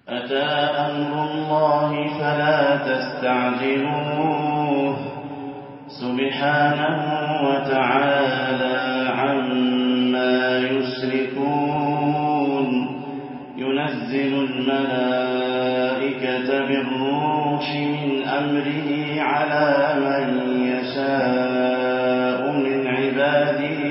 أتى أمر الله فلا تستعجلوه سبحانه وتعالى عما يشركون ينزل الملائكة بالروح من أمره على من يشاء من عباده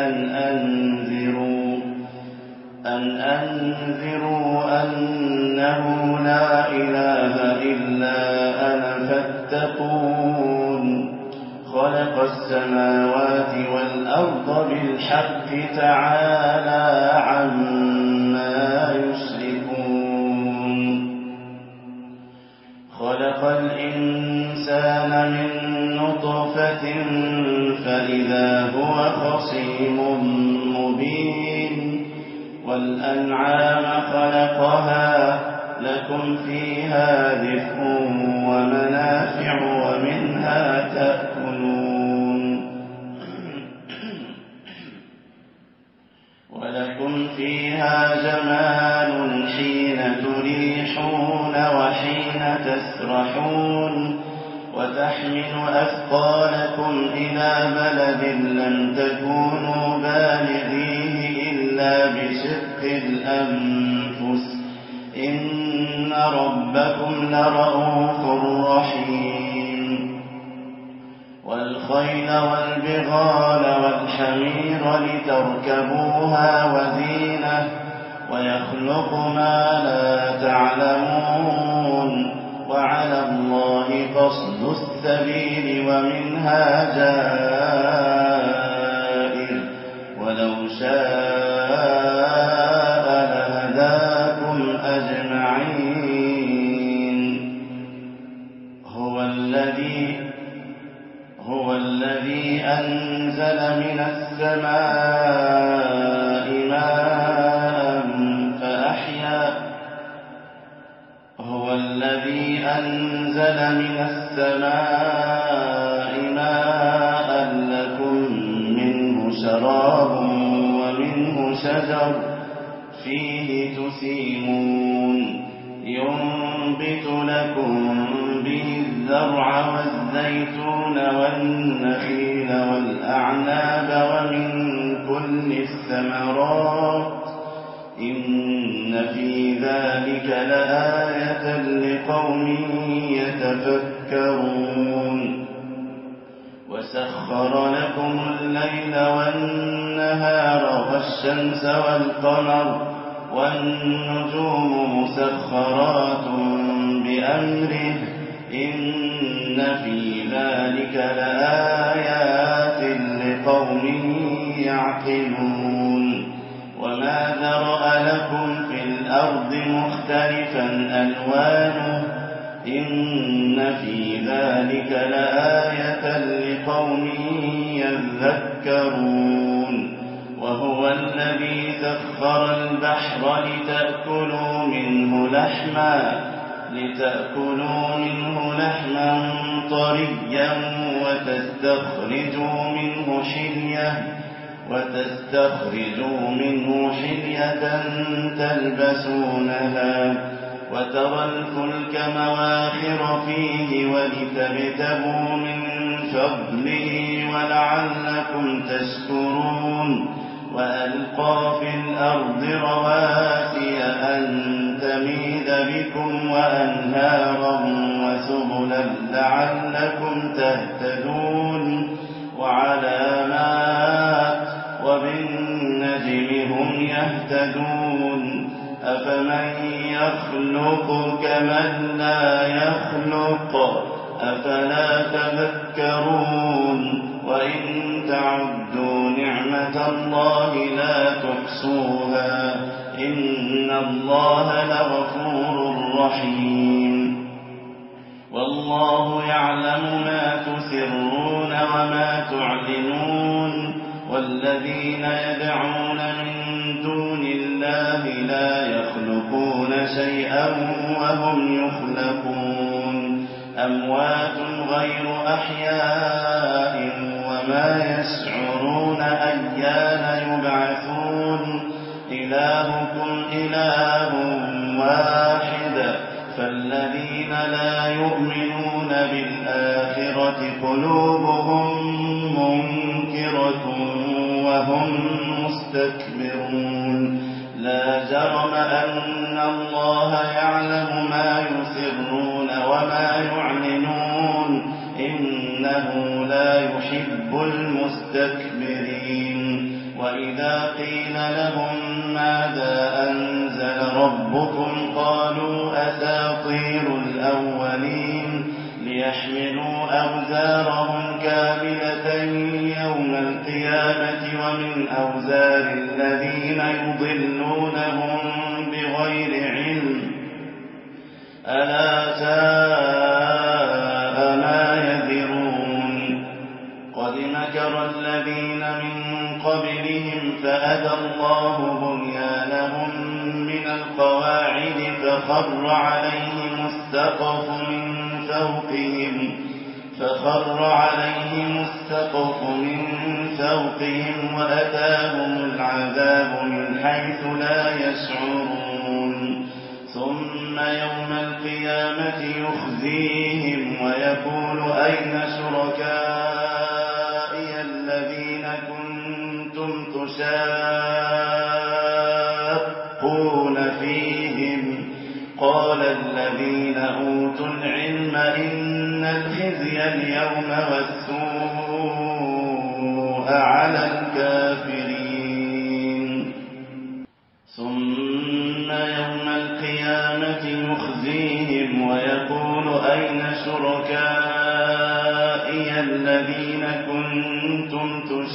أن أنذروا أنه لا إله إلا أنا فاتقون خلق السماوات والأرض بالحق تعالى عما يشركون خلق الإنسان من نطفة فإذا هو خصيم مبين والأنعام خلقها لكم فيها دفء ومنافع ومنها تأكلون ولكم فيها جمال حين تريحون وحين تسرحون وتحمل أثقالكم إلى بلد لم تكونوا بالغيه إلا بشق الأنفس إن ربكم لرؤوف رحيم والخيل والبغال والحمير لتركبوها وزينة ويخلق ما لا تعلمون وعلى الله قصد السبيل ومنها جائر ولو شاء لهداكم أجمعين هو الذي أنزل من السماء ماء فأحيا هو الذي أنزل من السماء ماء لكم منه شراب ومنه شجر فيه تسيمون ينبت لكم به الزرع والزيتون والنخيل والأعناب ومن كل الثمرات إن في ذلك لآية لقوم يتفكرون وسخر لكم الليل والنهار والشمس والقمر والنجوم مسخرات بأمره إن في ذلك لآيات لقوم يعقلون وما ذرأ لكم في الأرض مختلفا ألوانه إن في ذلك لآية لقوم يذكرون وهو الذي سخر البحر لتأكلوا منه لحما طريا وتستخرجوا منه حلية تلبسونها وترى الفلك مواخر فيه ولتبتغوا من فضله ولعلكم تشكرون وألقى في الأرض رواسي أن تميد بكم وأنهارا وسبلا لعلكم تهتدون وعلامات وبالنجم هم يهتدون أفمن يخلق كمن لا يخلق أفلا تذكرون وإن تعدوا نعمة الله لا تحصوها إن الله لغفور رحيم والله يعلم ما تسرون وما تعلنون والذين يدعون من دون الله لا يخلقون شيئا وهم يخلقون أموات غير أحياء وما يشعرون أيان يبعثون إلهكم إله واحد فالذين لا يؤمنون بالآخرة قلوبهم منكرة وهم مستكبرون لا جرم أن الله يعلم ما يسرون وما يعلنون إنه لا يحب المستكبرين وإذا قيل لهم ماذا أنزل ربكم قالوا أساطير الأولين ليحملوا أوزارهم كاملة يوم القيامة ومن أوزار الذين يضلونهم بغير علم ألا ساء ما يذرون قد مكر الذين من قبلهم فأتى الله بنيانهم من القواعد فخر عليهم السقف من فوقهم وأتاهم العذاب من حيث لا يشعرون ثم يوم القيامة يخزيهم ويقول أين شركائي الذين كنتم تشاقون فيهم قال الذين أوتوا العلم إن الخزي اليوم والسوء على الكافرين ثم يوم القيامة يخزيهم ويقول أين شركائي الذين كنتم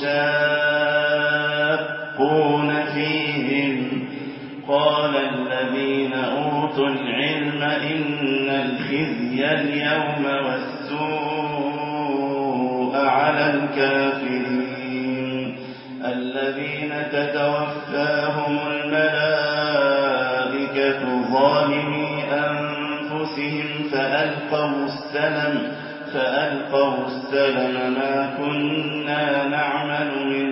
تشاقون فيهم قال الذين أوتوا العلم إن الخزي اليوم والسوء على الكافرين الذين تتوفاهم الملائكة ظالمي أنفسهم فألقوا السلم ما كنا نعمل من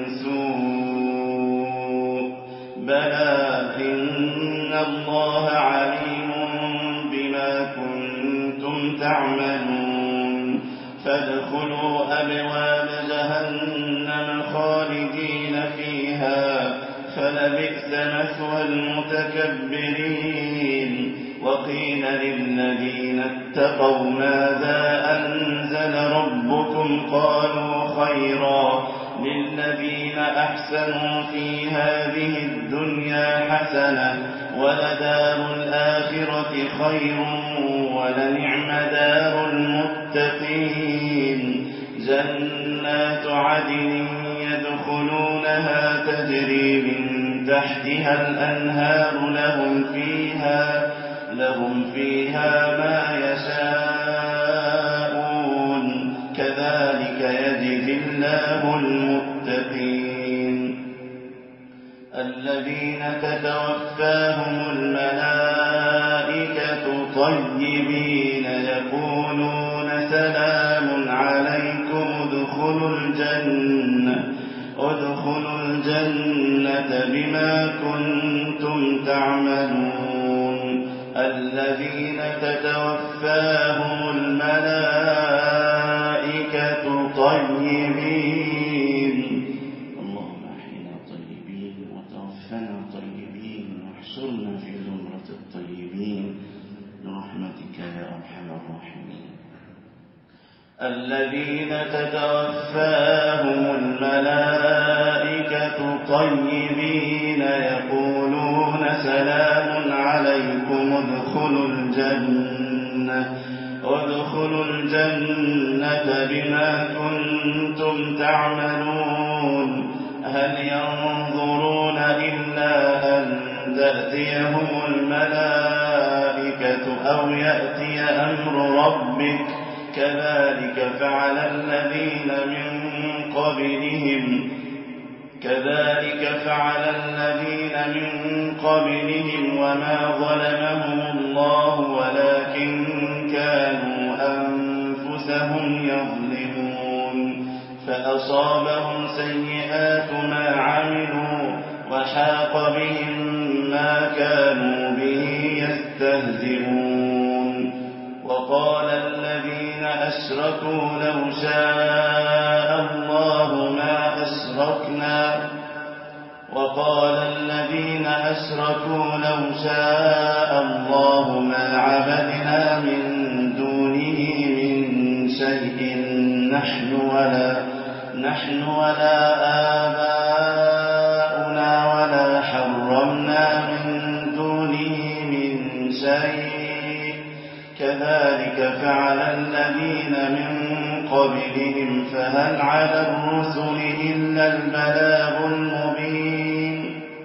سوء بلى إن الله عليم بما كنتم تعملون فادخلوا أبواب جهنم خالدين فيها فلبئس مثوى المتكبرين وقيل للذين اتقوا ماذا أنزل ربكم قالوا خيرا للذين أحسنوا في هذه الدنيا حسنة ولدار الآخرة خير ولنعم دار المتقين جنات عدن يدخلونها تجري من تحتها الأنهار لهم فيها ما يشاءون كذلك يجزي الله المتقين الذين تتوفاهم الملائكة طيبين يقولون سلام عليكم ادخلوا الجنة بما كنتم تعملون الذين تتوفاهم الملائكة طيبين اللهم احينا طيبين وتوفنا طيبين واحشرنا في زمرة الطيبين برحمتك يا أرحم الراحمين الذين تتوفاهم الملائكة طيبين يقولون سلام عليكم ادخلوا الجنة بما كنتم تعملون هل ينظرون إلا أن تأتيهم الملائكة أو يأتي أمر ربك كذلك فعل الذين من قبلهم وما ظلمهم الله ولكن كانوا أنفسهم يظلمون فأصابهم سيئات ما عملوا وحاق بهم ما كانوا به يستهزئون وقال الذين أشركوا لو شاء الله ما عبدنا من دونه من شيء نحن ولا آباؤنا ولا حرمنا من دونه من شيء كذلك فعل الذين من قبلهم فهل على الرسل إلا البلاغ المبين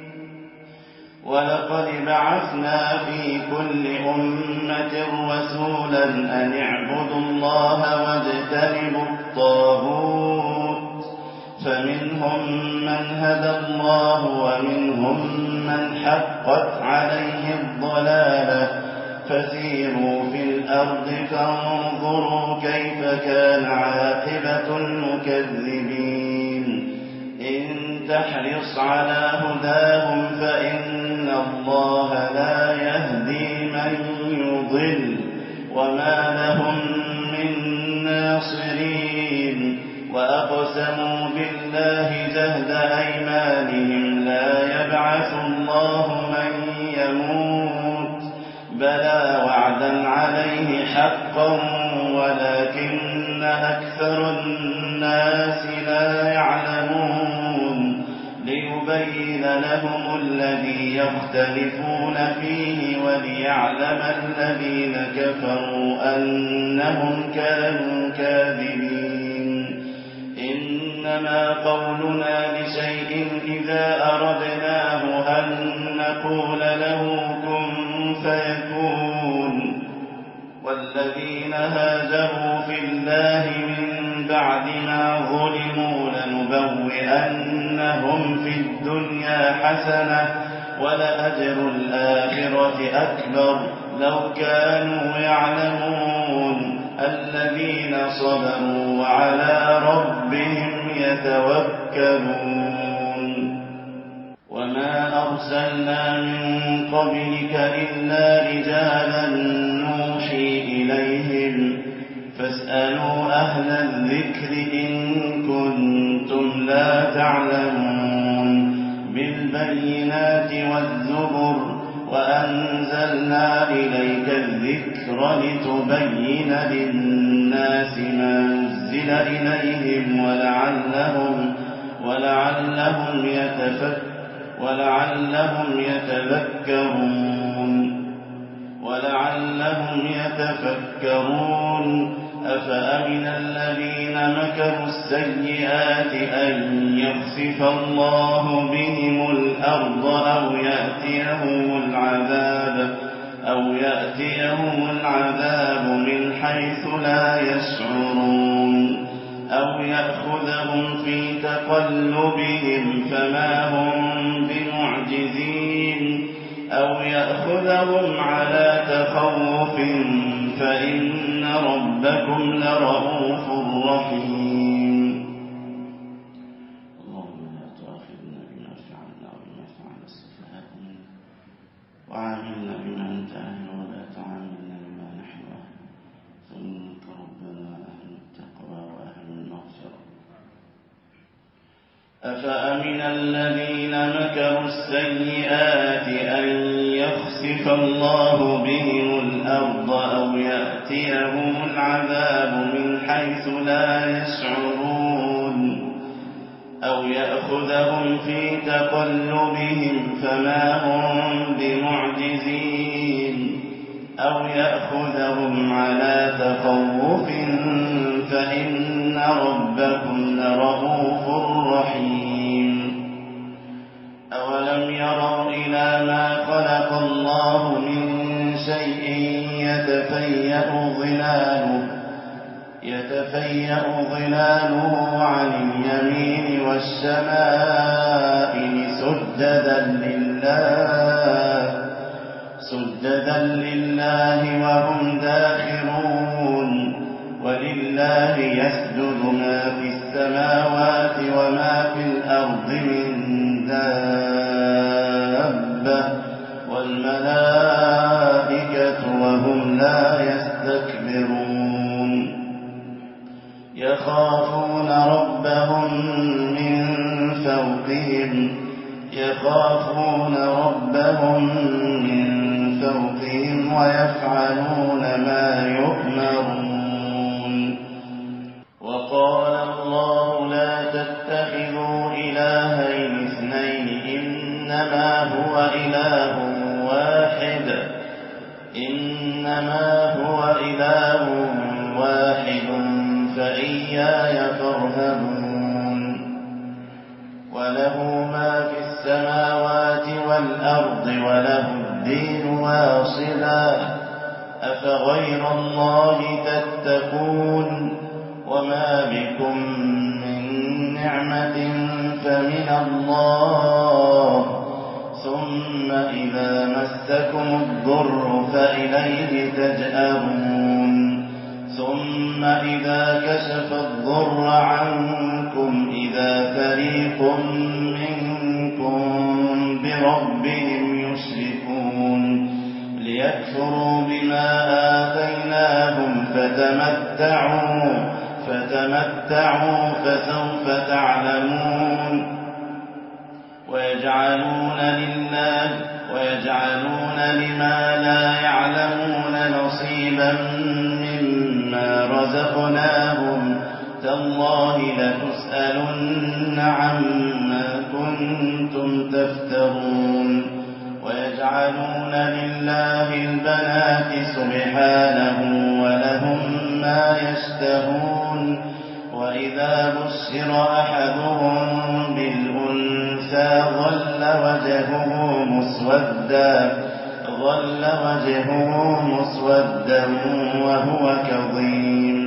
ولقد بعثنا في كل أمة رسولا أن اعبدوا الله واجتنبوا الطاغوت فمنهم من هدى الله ومنهم من حقت عليه الضلالة فسيروا في الأرض فانظروا كيف كان عاقبة المكذبين إن تحرص على هداهم فإن الله لا يهدي من يضل وما لهم من ناصرين وأقسموا بالله جهد أيمانهم لا يبعث الله من يموت بلى وعدا عليه حقا ولكن أكثر الناس لا يعلمون ليبين لهم الذي يختلفون فيه وليعلم الذين كفروا أنهم كانوا كاذبين إنما قولنا لشيء إذا أردناه أن نقول له كن فيكون والذين هاجروا في الله من بعد ما ظلموا لنبوئنهم في الدنيا حسنة ولأجر الآخرة أكبر لو كانوا يعلمون الذين صبروا وعلى ربهم يتوكلون وما أرسلنا من قبلك إلا رجالا نوحي إليهم فاسألوا أهل الذكر إن كنتم لا تعلمون بالبينات والزبر وأنزلنا إليك الذكر لتبين للناس ما نزل إليهم ولعلهم يتفكرون أفأمن الذين مكروا السيئات أن يخسف الله بهم الأرض أو يأتيهم العذاب من حيث لا يشعرون أو يأخذهم في تقلبهم فما هم بمعجزين أو يأخذهم على تخوف فإن ربكم لرؤوف رحيم اللهم لا تؤاخذنا بما فعلنا وبما فعل السفهاء منا وعاملنا بما أنت أهل ولا تعاملنا بما نحن أهل فإنك ربنا أهل التقوى وأهل المغفرة أفأمن الذين مكروا السيئات أن يخسف الله بهم الأرض أو يأتيهم العذاب من حيث لا يشعرون أو يأخذهم في تقلبهم فما هم بمعجزين أو يأخذهم على تخوف فإن ربكم لرؤوف رحيم أولم يروا إلى ما خلق الله من شيء يتفيأ ظلاله عن اليمين والشمائل سجدا لله وهم داخرون ولله يسجد ما في السماوات وما في الأرض من دابة والملائكة لا يستكبرون يخافون ربهم من فوقهم ويفعلون ما يؤمرون وقال الله لا تتخذوا إلهين اثنين إنما هو إله واحد فإياي فارهبون وله ما في السماوات والأرض وله الدين واصلا أفغير الله تتقون وما بكم من نعمة فمن الله ثم إذا مسكم الضر فإليه تجأرون ثم إذا كشف الضر عنكم إذا فريق منكم بربهم يشركون ليكفروا بما آتيناهم فتمتعوا فسوف تعلمون ويجعلون لما لا يعلمون نصيبا مما رزقناهم تالله لتسألن عما كنتم تفترون ويجعلون لله البنات سبحانه ولهم ما يشتهون وإذا بشر أحدهم بالأنثى ظل وجهه مسودا وهو كظيم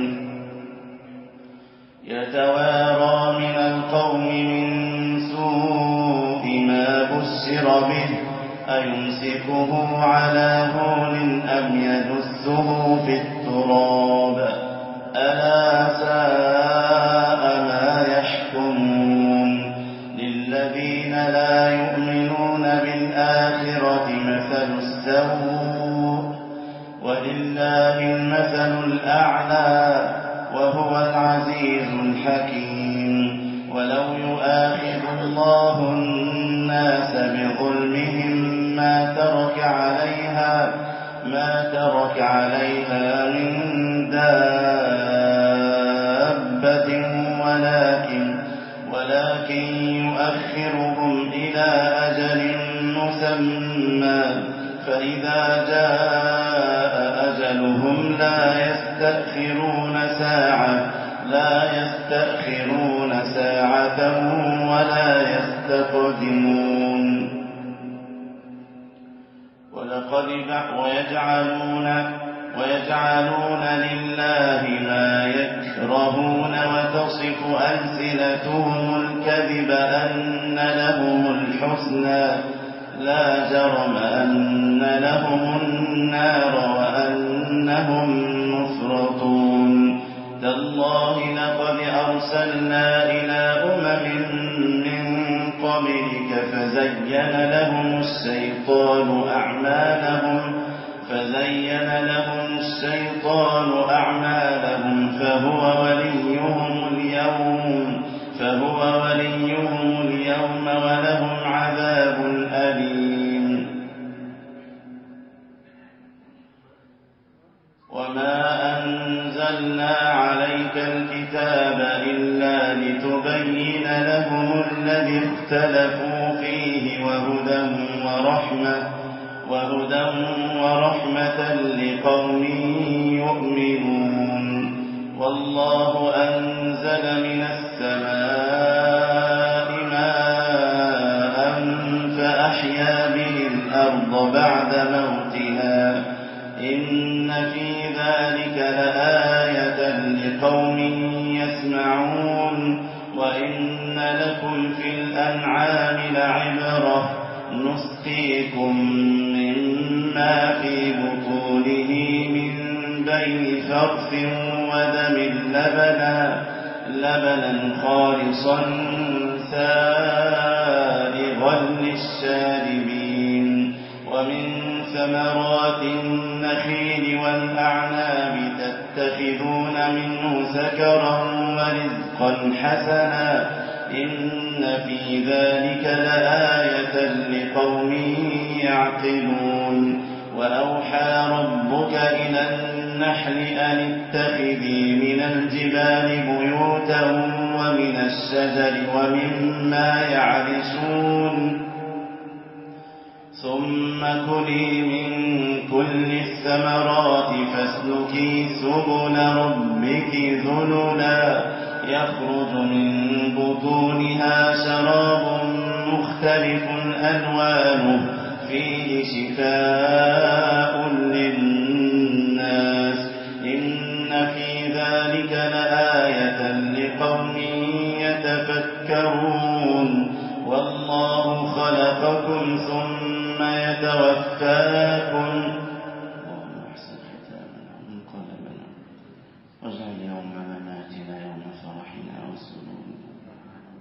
يتوارى من القوم من سوء ما بشر به أيمسكه على هون أم يدسه في التراب ألا ساء ما يحكمون للذين لا يؤمنون بالآخرة مثل السوء ولله المثل الأعلى وهو العزيز الحكيم ولو يؤاخذ الله الناس بظلمهم ما ترك عليها من دابة ولكن يؤخرهم إلى أجل مسمى فإذا جاء أجلهم لا يستأخرون ساعة ولا يستقدمون ويجعلون لله ما يكرهون وتصف ألسنتهم الكذب أن لهم الحسنى لا جرم أن لهم النار وأنهم مفرطون تالله لقد أرسلنا إلى أمم من قبلك فزين لهم الشيطان أعمالهم فهو وليهم اليوم ولهم عذاب أليم وما أنزلنا عليك الكتاب إلا لتبين لهم الذي اختلفوا فيه وهدى ورحمة لقوم يؤمنون والله أنزل من السماء ماء فأحيا به الأرض بعد موتها إن في ذلك لآية لقوم يسمعون وإن لكم في الأنعام لعبرة نسقيكم مما في بطونه من بين فرث ودم لبنا خالصا سائغا للشاربين ومن ثمرات النخيل النخيل والأعناب تتخذون منه سكرا ورزقا حسنا إن في ذلك لآية لقوم يعقلون وأوحى ربك إلى النحل أن اتخذي من الجبال بيوتا ومن الشجر ومما يعرشون ثم كلي من كل الثمرات فاسلكي سبل ربك ذللا يخرج من بطونها شراب مختلف ألوانه فيه شفاء للناس إن في ذلك لآية لقوم يتفكرون والله خلقكم ثم يتوفاكم واجعل يوم مماتنا يوم فرحنا وسرورنا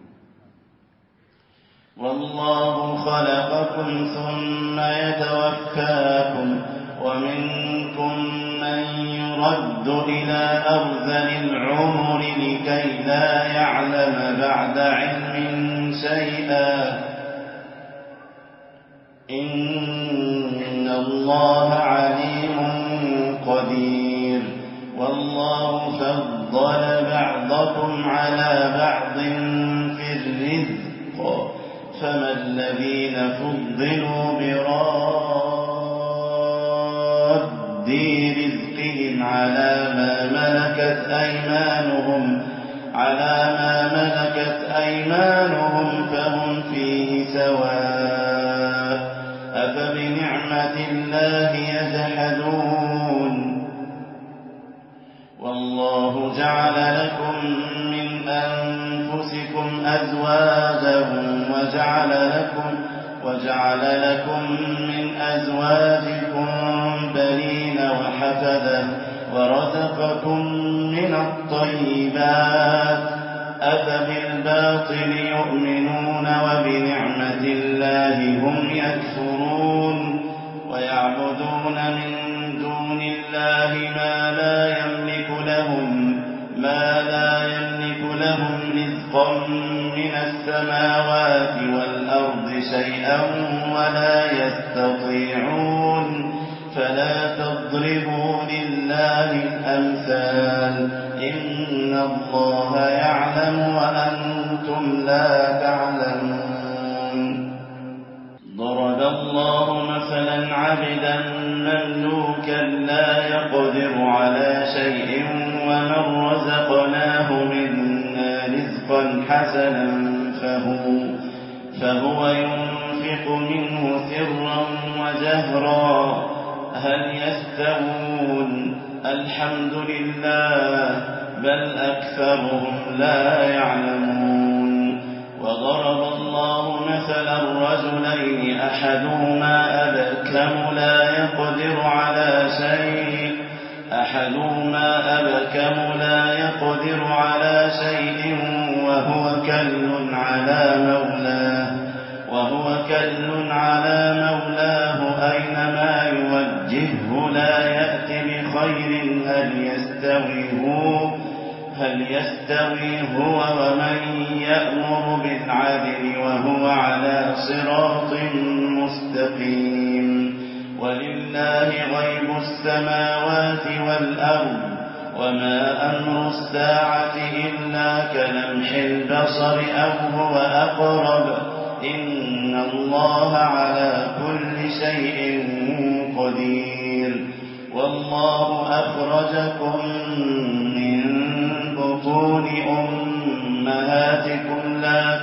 والله خلقكم ثم يتوفاكم ومنكم من يرد إلى أرذل العمر لكي لا يعلم بعد علم شيئا إن الله عليم قدير والله فضل بعضكم على بعض في الرزق فما الذين فضلوا براد رزقهم على ما ملكت أيمانهم فهم فيه سواء أفبنعمة الله يجحدون والله جعل لكم من أنفسكم أزواجا وجعل لكم من أزواجكم بنين وحفدة ورزقكم من الطيبات أفبالباطل يؤمنون وبنعمة الله هم يكفرون ويعبدون من دون الله ما لا يملك لهم رزقا من السماوات والأرض شيئا ولا يستطيعون فلا تضربوا لله الأمثال إن الله يعلم وأنتم لا تعلمون ضرب الله مثلا عبدا مملوكا لا يقدر على شيء ومن رزقناه منا رزقا حسنا فهو ينفق منه سرا وجهرا هل يستوون الحمد لله بل أكثرهم لا يعلمون وضرب الله مثلا رجلين أحدهما أبكم لا يقدر على شيء وهو كل على مولاه أينما يوجهه لا يأتي بخير هل يستوي هو ومن يأمر بالعدل وهو على صراط مستقيم ولله غيب السماوات والأرض وما أمر الساعة إلا كلمح البصر أو هو أقرب إن الله على كل شيء قدير والله أخرجكم من بطون أمهاتكم لا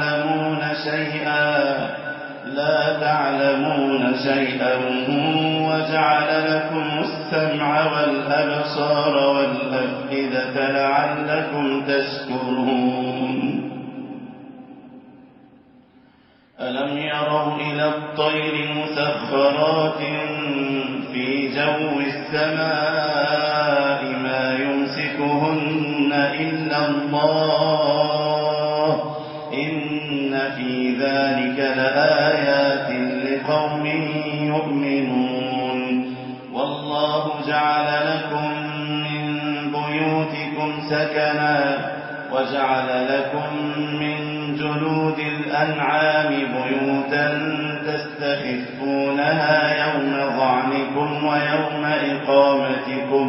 تعلمون شيئا وجعل لكم السمع والأبصار والأفئدة لعلكم تشكرون ألم يروا إلى الطير مسخرات في جو السماء ما يمسكهن إلا الله إن في ذلك لآيات لقوم يؤمنون والله والله جعل لكم من بيوتكم سكنا وجعل لكم من جلود الأنعام بيوتا تستخفونها يوم ظعنكم ويوم إقامتكم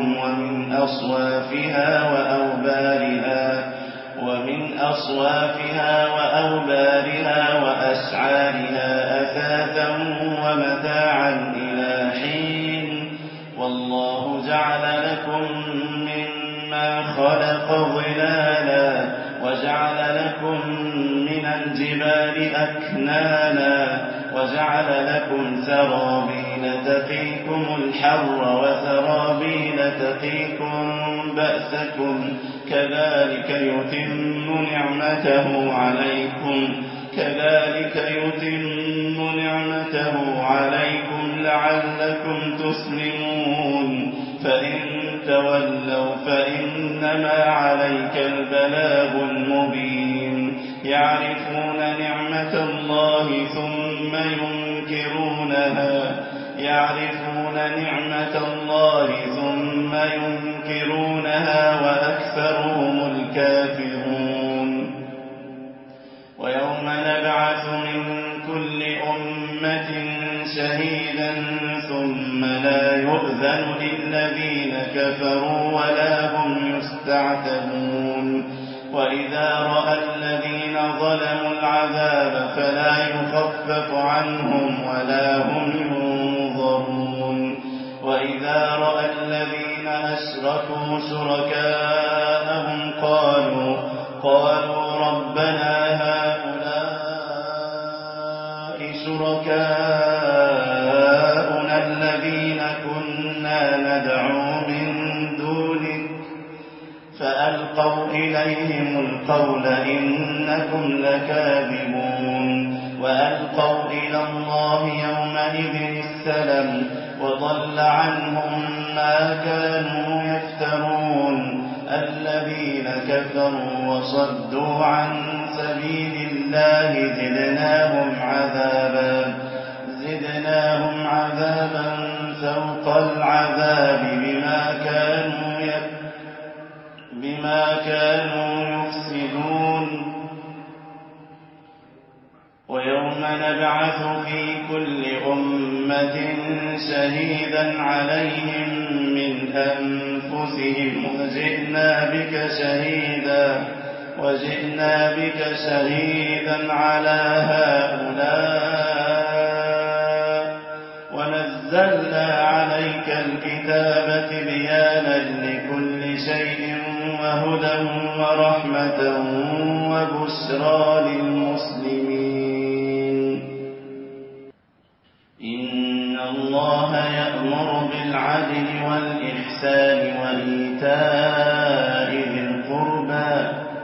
ومن أصوافها وأوبارها وأشعارها أثاثا ومتاعا إلى حين والله جعل لكم مما خلق ظلالا وجعل لكم من الجبال أكنانا وجعل لكم سرابيل تقيكم الحر وسرابيل تقيكم بأسكم كذلك يتم نعمته عليكم لعلكم تسلمون فإن تولوا فإنما عليك البلاغ المبين يعرفون نعمة الله ثم ينكرونها وأكثرهم الكافرون ويوم نبعث من كل أمة شهيدا ثم لا يؤذن للذين كفروا ولا هم يستعتبون وإذا رأى الذين ظلموا العذاب فلا يخفف عنهم ولا هم ينظرون وإذا رأى الذين أشركوا شركاءهم قالوا ربنا هؤلاء شركاؤنا الذين كنا ندعو من دونك فألقوا إليهم القول إنكم لكاذبون وألقوا إلى الله يومئذ السلم وضل عنهم ما كانوا يفترون الذين كفروا وصدوا عن سبيل الله زدناهم عذابا فوق العذاب بما كانوا يفسدون ويوم نبعث في كل أمة شهيدا عليهم من أنفسهم وجئنا بك شهيدا على هؤلاء ونزلنا عليك الكتاب بيانا لكل شيء وهدى ورحمة وبشرى للمسلمين إن الله يأمر بالعدل والإحسان وإيتاء ذي القربى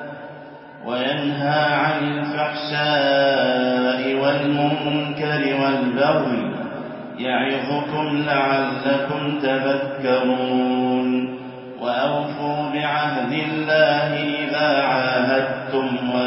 وينهى عن الفحشاء والمنكر والبغي يعظكم لعلكم تذكرون وأوفوا بعهد الله إذا عاهدتم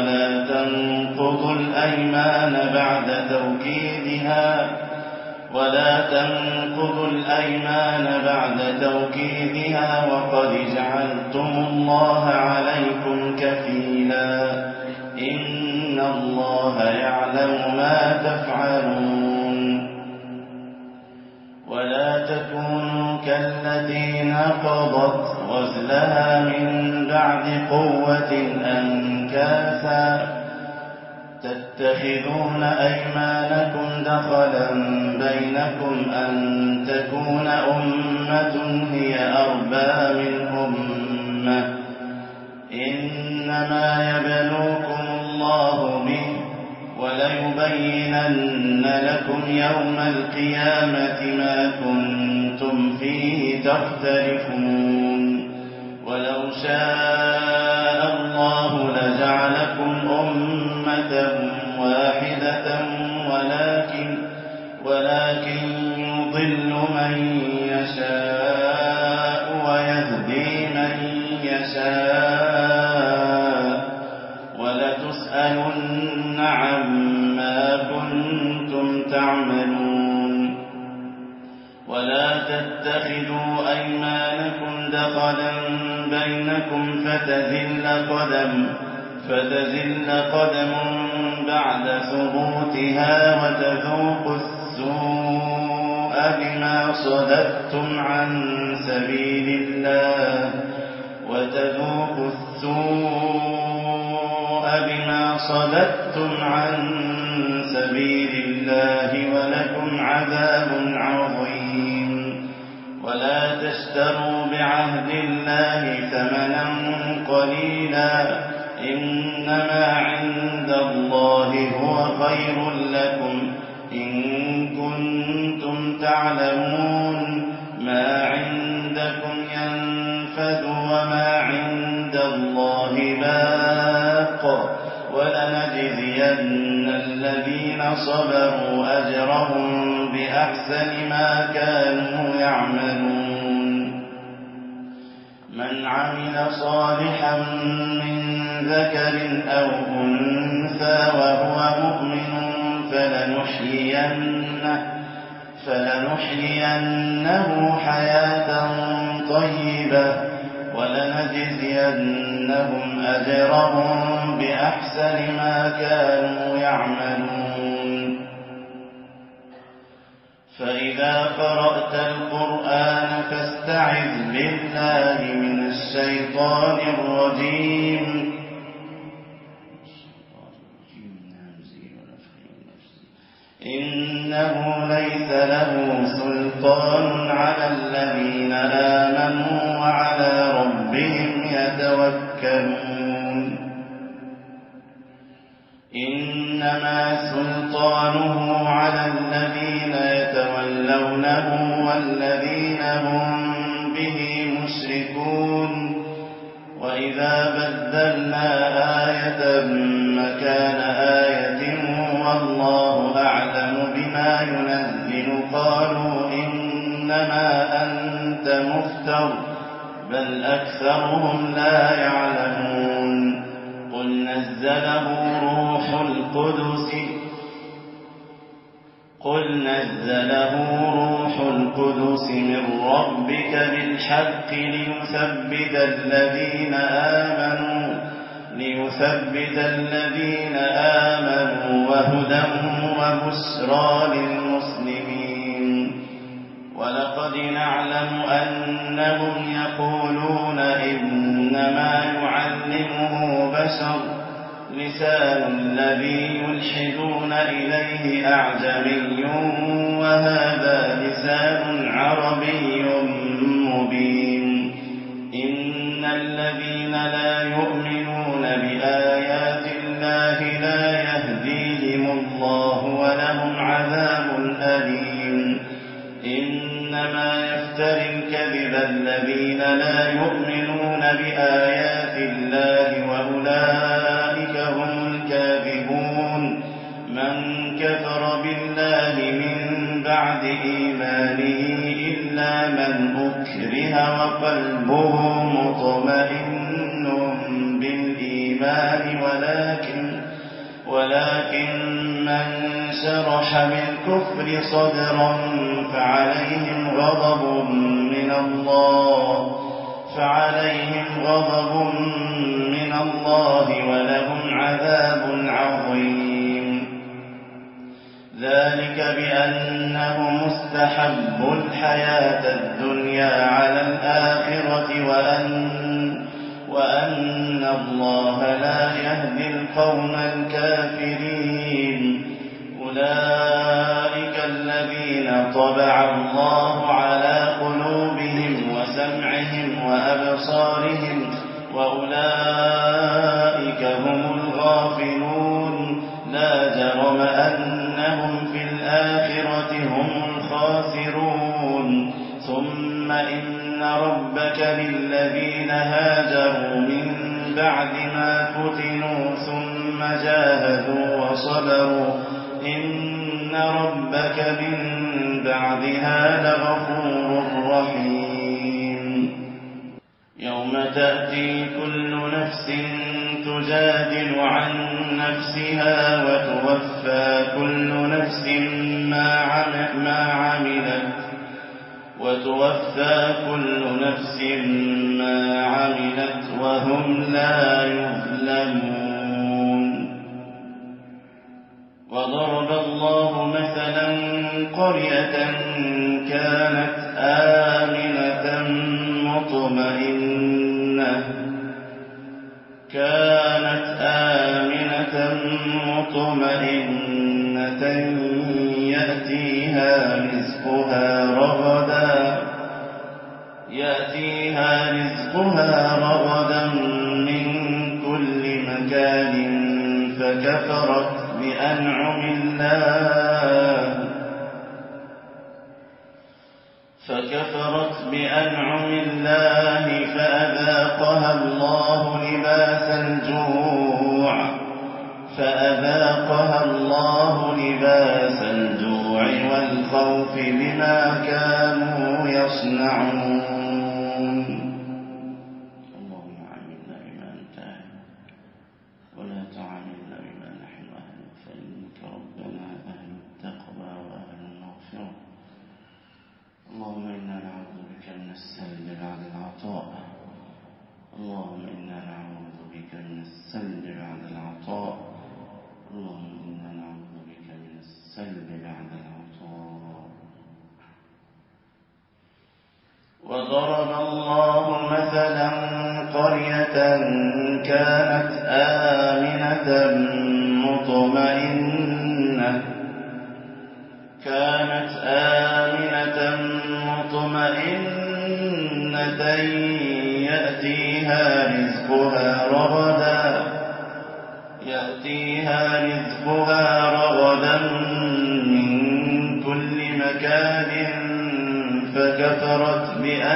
ولا تنقضوا الأيمان بعد توكيدها وقد جعلتم الله عليكم كفيلا إن الله يعلم ما تفعلون ولا تكونوا كالتي نقضت غزلها من بعد قوة أنكاثا تتخذون أيمانكم دخلا بينكم أن تكون أمة هي أربى من أمة إنما يبلوكم الله به وليبينن لكم يوم القيامة ما كنتم فيه تختلفون ولو شاء الله لجعلكم أمة واحدة ولكن يضل من يشاء ويهدي من يشاء ولتسألن عما كنتم تعملون ولا تتخذوا أيمانكم دخلا بينكم فتزل قدم بعد ثبوتها وتذوقوا السوء بما صددتم عن سبيل الله ولكم عذاب عظيم. ولا تشتروا بعهد الله ثمنا قليلا إنما عند الله هو خير لكم إن كنتم تعلمون. ما عندكم ينفد وما عند الله باق ولنجزين الذين صبروا أجرهم بأحسن ما كانوا يعملون. من عمل صالحا من ذكر أو أنثى وهو مؤمن فلنحيينه حياة طيبة ولنجزينهم أجرهم بأحسن ما كانوا يعملون. فإذا قرأت القرآن فاستعذ بالله من الشيطان الرجيم. إنه ليس له سلطان على الذين آمنوا وعلى ربهم يتوكلون. إنما سلطانه على الذين يتولونه والذين هم به مشركون. وإذا بدلنا آية مكان آية والله أعلم بما ينزل قالوا إنما أنت مفتر بل أكثرهم لا يعلمون. قل نزله روح القدس من ربك بالحق ليثبت الذين آمنوا وهدى وبشرى للمسلمين. ولقد نعلم أنهم يقولون إنما يعلمه بشر لسان الذي يلحدون إليه أعجمي وهذا لسان عربي مبين. إن الذين لا يؤمنون بآيات الله لا يهديهم الله ولهم عذاب أليم. إنما يفتري الكذب الذين لا يؤمنون بآيات الله وأولئك هم الكاذبون. من كفر بالله من بعد إيمانه إلا من أكره وقلبه مطمئن بالإيمان ولكن من شرح بالكفر صدرا فعليهم غضب من الله ولهم عذاب عظيم. ذلك بأنهم استحبوا الحياة الدنيا على الآخرة وأن الله لا يهدي القوم الكافرين. أولئك الذين طبع الله على قلوبهم وسمعهم وأبصارهم وأولئك هم الغافلون. لا جرم أنهم في الآخرة هم الخاسرون. ثم إن ربك للذين هاجروا من بعد ما فتنوا ثم جاهدوا وصبروا إن ربك من بعدها لغفور رحيم. يوم تأتي كل نفس تجادل عن نفسها وتوفى كل نفس ما وتوفى كل نفس ما عملت وهم لا يظلمون. وضرب الله مثلا قرية كانت آمنة مطمئنة يأتيها رزقها رغدا من كل مكان فكفرت بأنعم الله فأذاقها الله لباس الجوع والخوف بما كانوا يصنعون. اللهم عاملنا بما أنت أهل ولا تعاملنا بما نحن أهل، فإنك ربنا أهل التقوى وأهل المغفرة. اللهم إنا نعوذ بك من السلب بعد العطاء. اللهم إنا نعوذ بك من السلب بعد العطاء. اللهم إنا نعوذ بك من السلب بعد العطاء. وضرب الله مثلا قرية كانت آمنة مطمئنة يأتيها رزقها رغدا من كل مكان فكفرت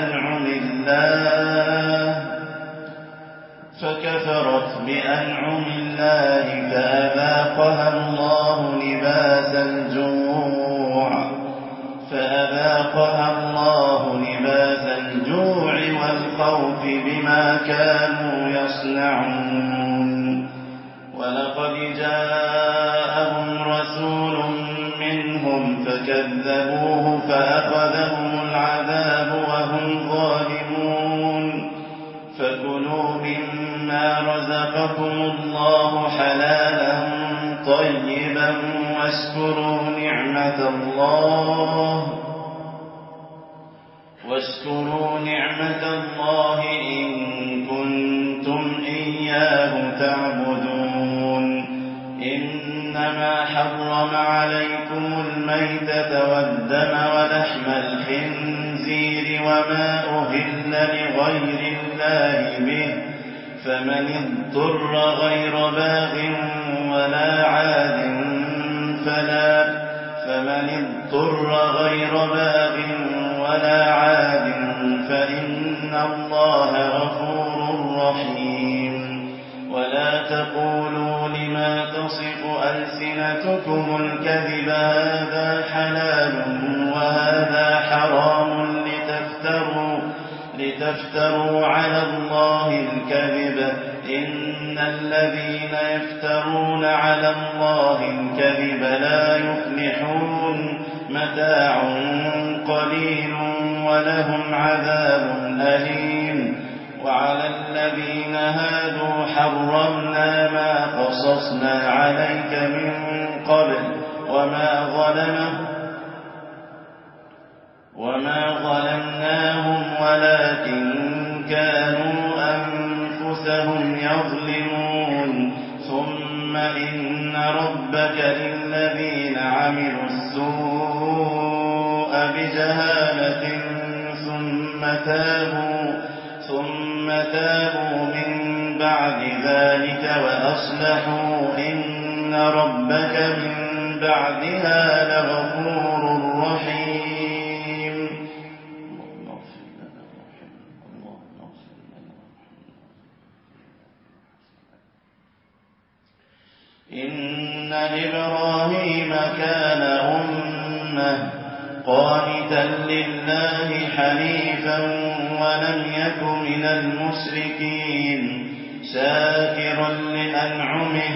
بأنعم الله فأذاقها الله لباس الجوع والخوف بما كانوا يصنعون. ولقد جاءهم رسول منهم فكذبوه فأخذهم العذاب وهم ظالمون. فكلوا مما رزقكم الله حلالا طيبا واشكروا نعمة الله إن كنتم إياه تعبدون. إنما حرم عليكم الميتة والدم ولحم الخنزير وما أهل لغير الله به، فمن اضطر غير باغ ولا عاد فإن الله غفور رحيم. ولا تقولوا لما تصف ألسنتكم الكذب هذا حلال وهذا حرام لتفتروا على الله الكذب. إن الذين يفترون على الله الكذب لا يفلحون. متاع قليل ولهم عذاب أليم. وعلى الذين هادوا حرمنا ما قصصنا عليك من قبل وما ظلمناهم ولكن كانوا أنفسهم يظلمون. ثم إن ربك للذين عملوا السوء بجهالة ثم تابوا من بعد ذلك وأصلحوا إن ربك من بعدها لغفور رحيم. إن إبراهيم كان أمة قانتا لله حنيفا ولم يك من المشركين شاكرا لأنعمه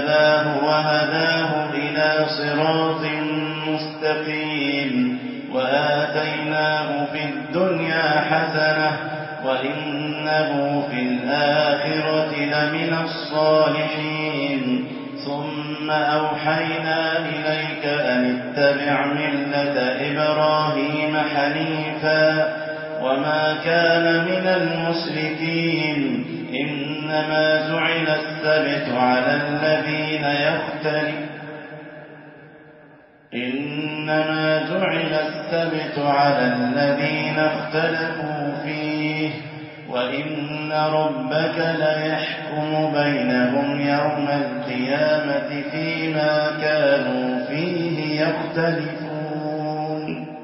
اجتباه وهداه إلى صراط مستقيم. آتيناه في الدنيا حسنة وإنه في الآخرة لمن الصالحين ثم أوحينا إليك أن اتبع ملة إبراهيم حنيفا وما كان من المشركين إنما جعل السبت على الذين اختلفوا فيه وإن ربك ليحكم بينهم يوم القيامة فيما كانوا فيه يختلفون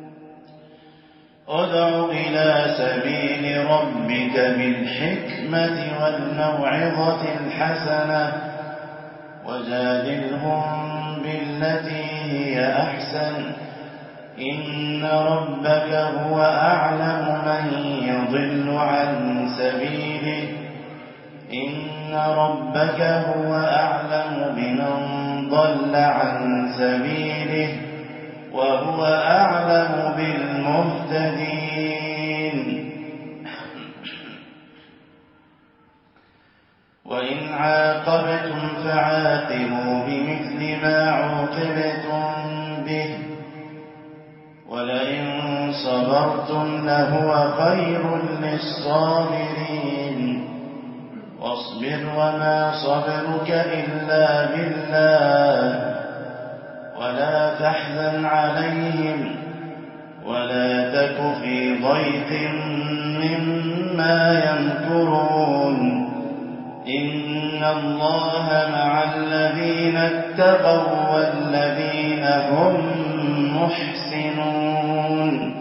ادع إلى سبيل ربك بالحكمة والموعظة الحسنة وجادلهم بالتي هي أحسن إن ربك هو أعلم من يضل عن سبيله إن ربك هو أعلم بمن ضل عن سبيله وهو أعلم بالمهتدين وإن عاقبتم فعاقبوا بمثل ما عوقبتم به ولئن صبرتم لهو خير للصابرين واصبر وما صبرك إلا بالله ولا تحزن عليهم ولا تك في ضيق مما يمكرون إن الله مع الذين اتقوا والذين هم محسنون